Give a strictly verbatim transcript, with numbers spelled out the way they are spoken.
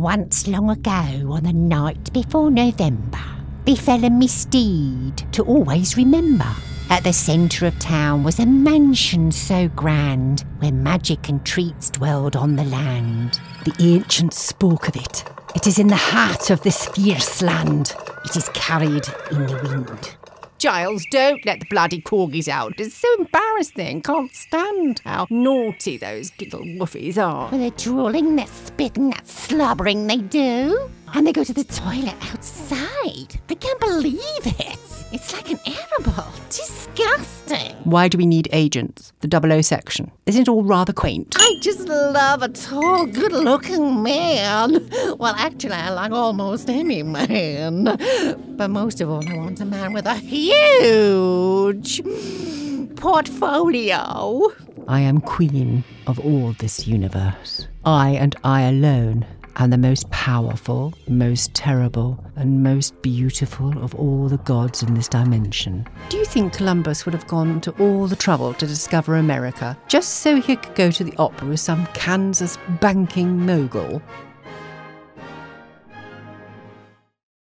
Once long ago, on the night before November, befell a misdeed to always remember. At the centre of town was a mansion so grand, where magic and treats dwelled on the land. The ancients spoke of it. It is in the heart of this fierce land. It is carried in the wind. Giles, don't let the bloody corgis out. It's so embarrassing. Can't stand how naughty those little woofies are. Well, they're drooling, they're spitting, they're slobbering, they do. And they go to the toilet outside. I can't believe it. It's like an edible. Disgusting. Why do we need agents? The double O section. Isn't it all rather quaint? I just love a tall, good-looking man. Well, actually, I like almost any man. But most of all, I want a man with a huge portfolio. I am queen of all this universe. I and I alone am the most powerful, most terrible, and most beautiful of all the gods in this dimension. Do you think Columbus would have gone to all the trouble to discover America just so he could go to the opera with some Kansas banking mogul?